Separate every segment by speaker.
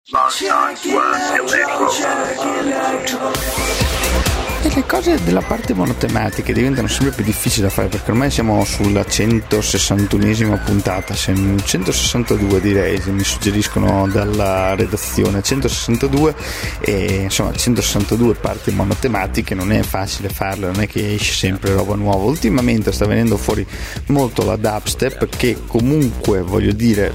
Speaker 1: E le cose della parte monotematica diventano sempre più difficili da fare, perché ormai siamo sulla 161esima puntata, 162 direi, se mi suggeriscono dalla redazione, 162, e insomma 162 parti monotematiche non è facile farle, non è che esce sempre roba nuova. Ultimamente sta venendo fuori molto la dubstep, che comunque voglio dire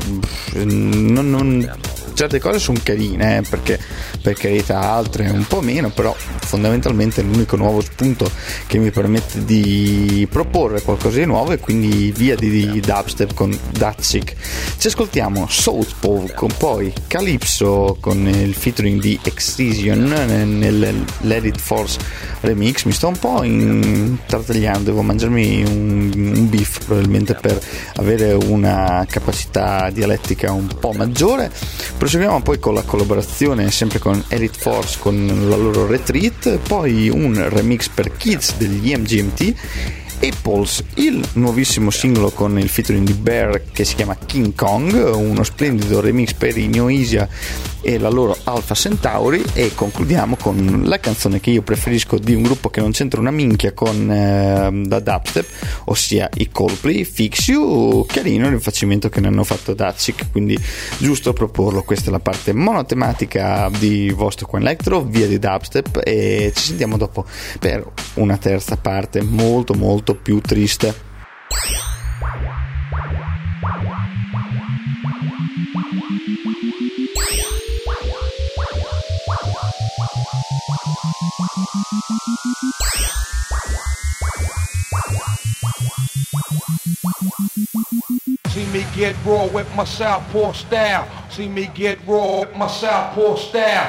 Speaker 1: certe cose sono carine, perché per carità altre un po' meno, però fondamentalmente è l'unico nuovo spunto che mi permette di proporre qualcosa di nuovo, e quindi via di dubstep con Datsik. Ci ascoltiamo Southpaw, con poi Calypso con il featuring di Excision nel Let It Force remix. Mi sto un po' intartagliando, devo mangiarmi un beef probabilmente per avere una capacità dialettica un po' maggiore. Proseguiamo poi con la collaborazione sempre con Elite Force con la loro Retreat, poi un remix per Kids degli MGMT, Apples, il nuovissimo singolo con il featuring di Bear che si chiama King Kong, uno splendido remix per i Noisia e la loro Alpha Centauri, e concludiamo con la canzone che io preferisco di un gruppo che non c'entra una minchia con la dubstep, ossia i Coldplay, Fix You. Carino il rifacimento che ne hanno fatto Datsik, quindi giusto proporlo. Questa è la parte monotematica di vostro Qua Electro, via di dubstep, e ci sentiamo dopo per una terza parte molto molto più triste.
Speaker 2: See me get raw with my southpaw style. See me get raw with my southpaw style.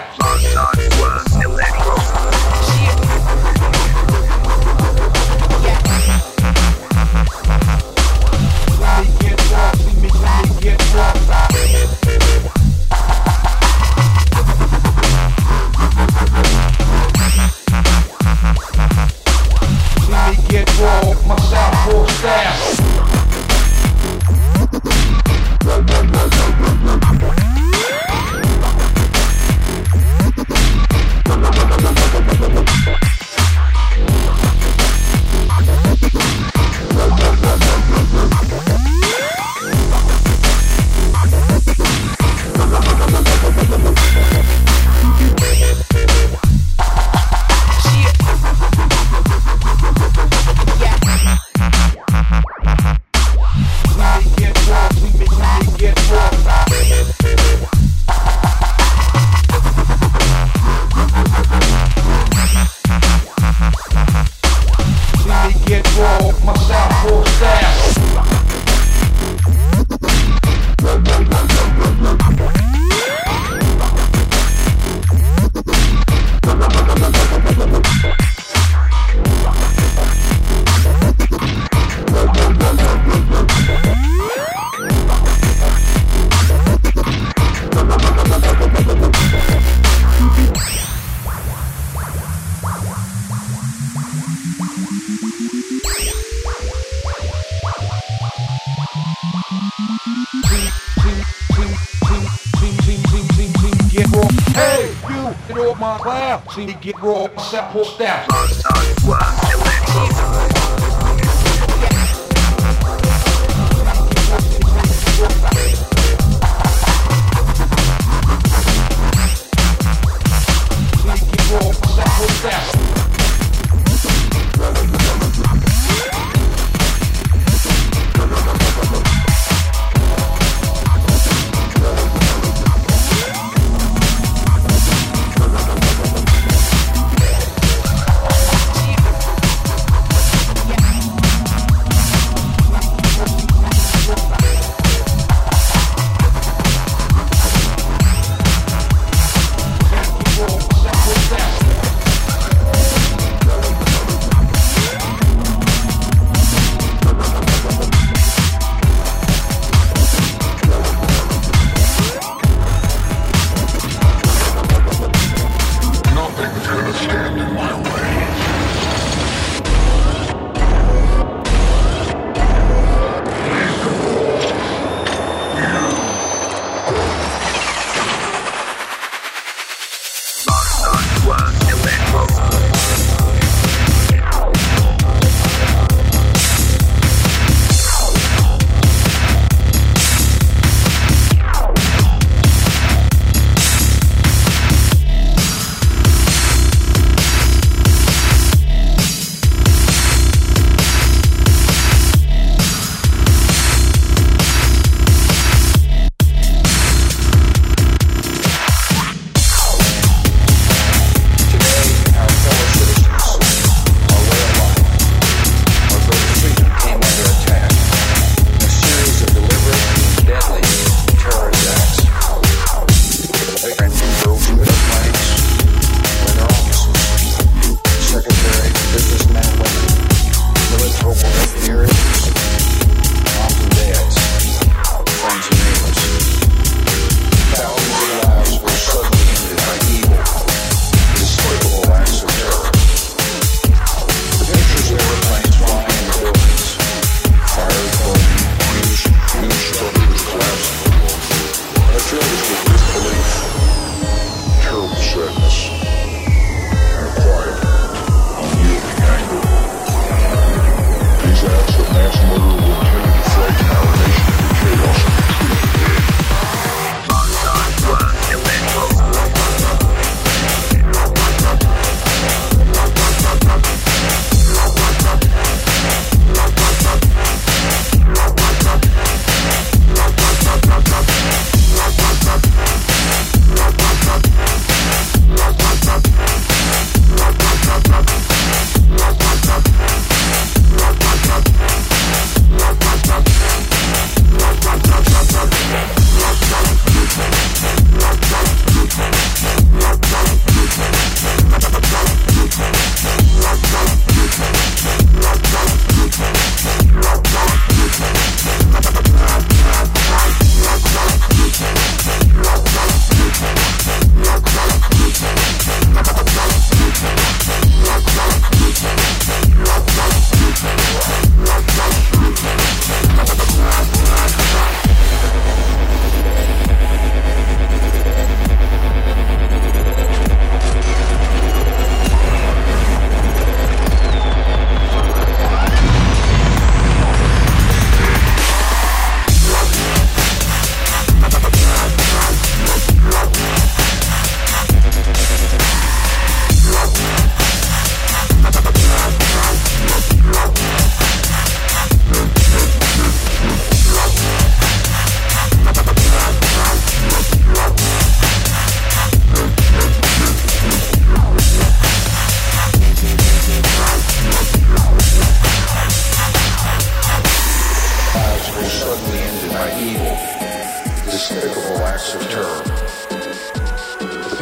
Speaker 2: See me get raw, southpaw style.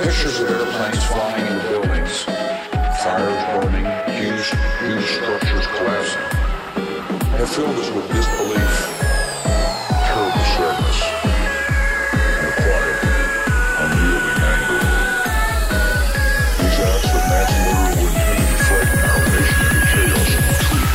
Speaker 3: Pictures of airplanes flying into buildings, fires burning, huge structures collapsing, have filled us with disbelief, terrible sadness, and a quiet, unyielding anger. These acts of mass murder were intended to frighten our nation into chaos and retreat.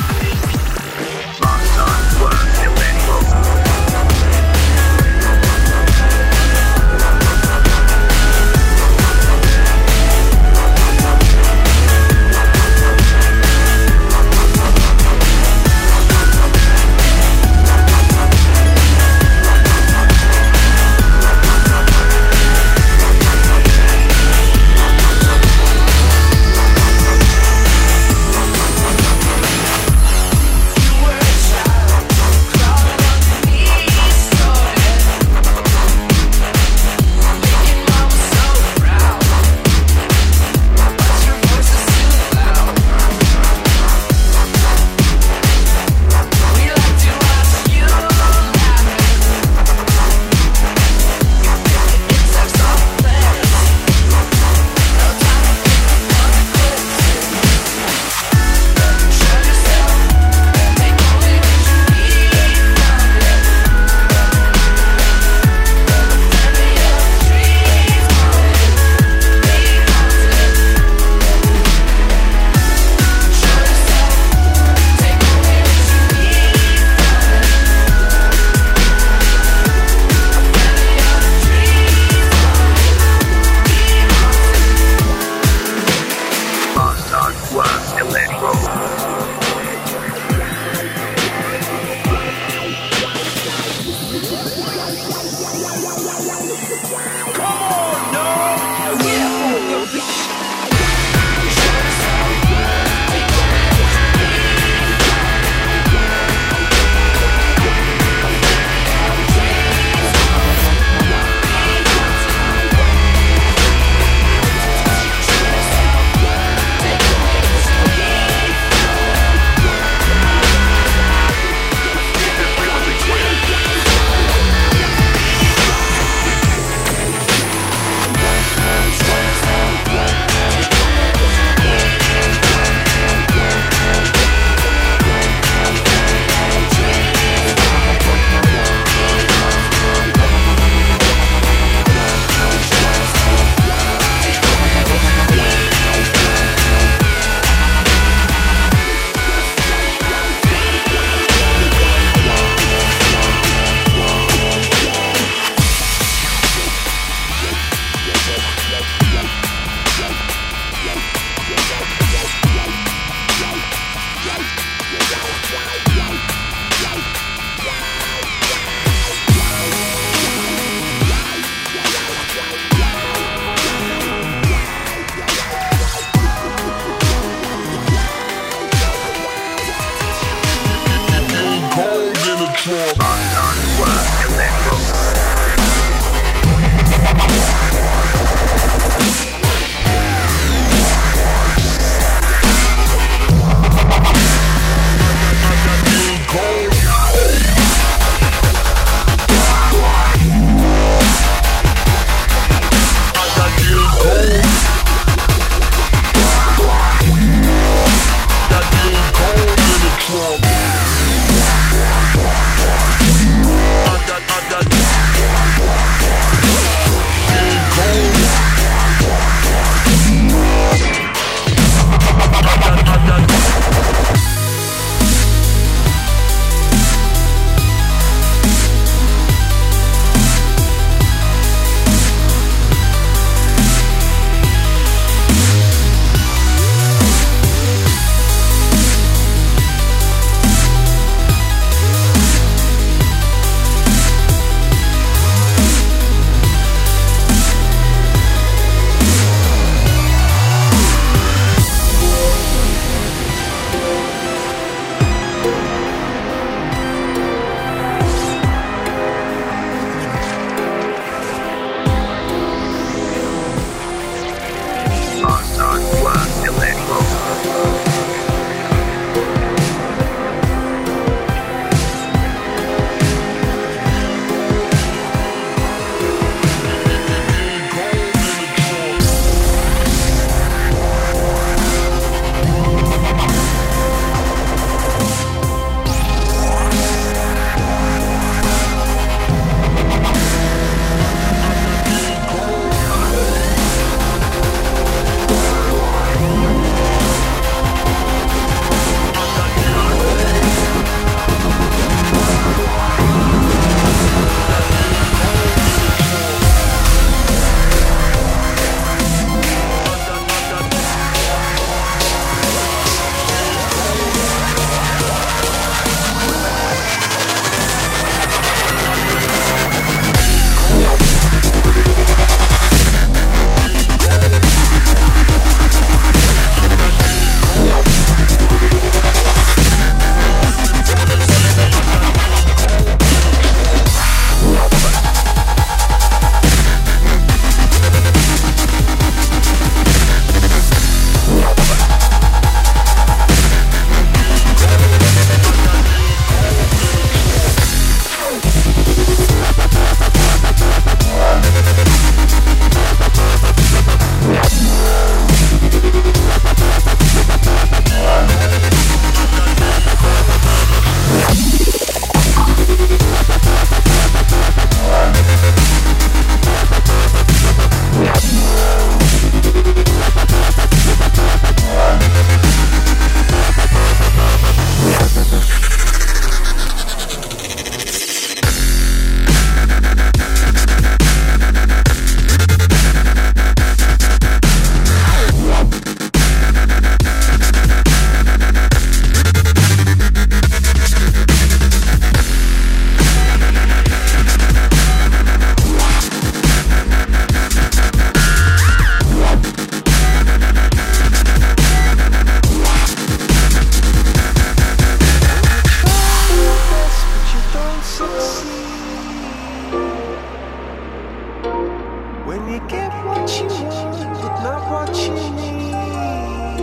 Speaker 4: what you want, but not what you need.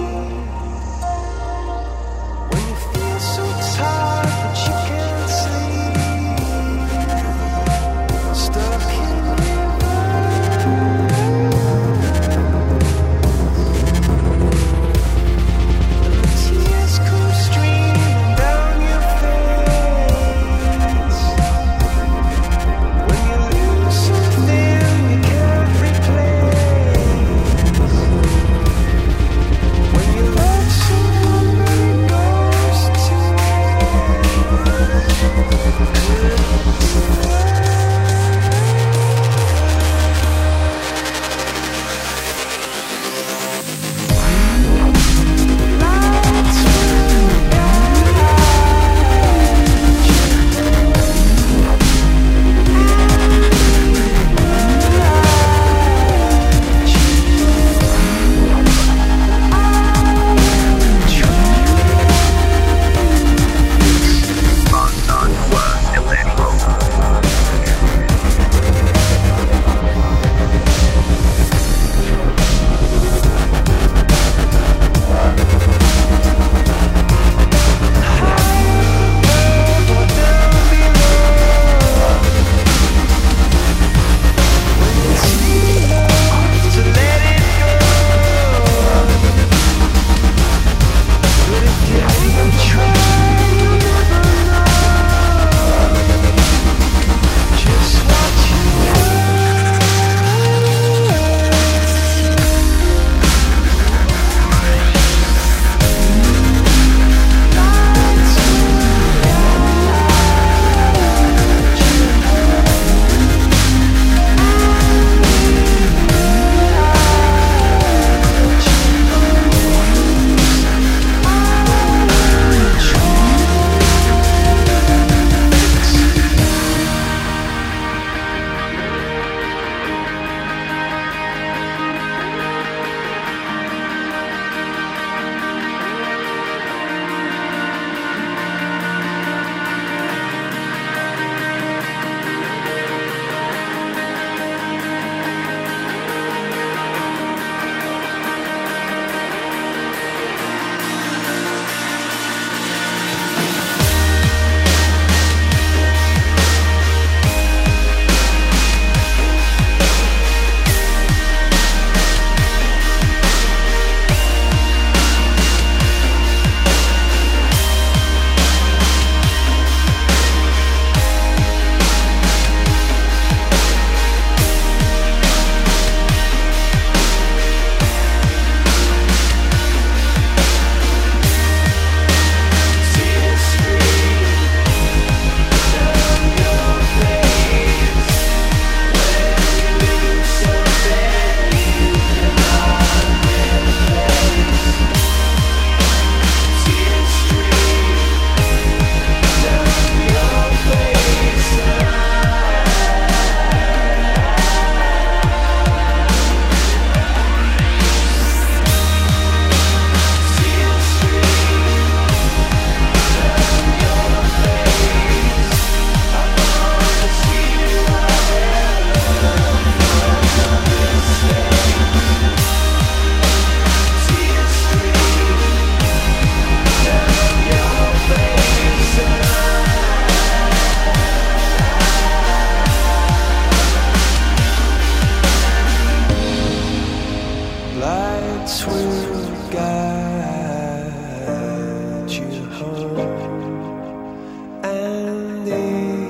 Speaker 4: When you feel so tired, but you can't sleep, stuck in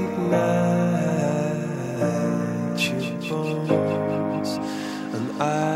Speaker 4: I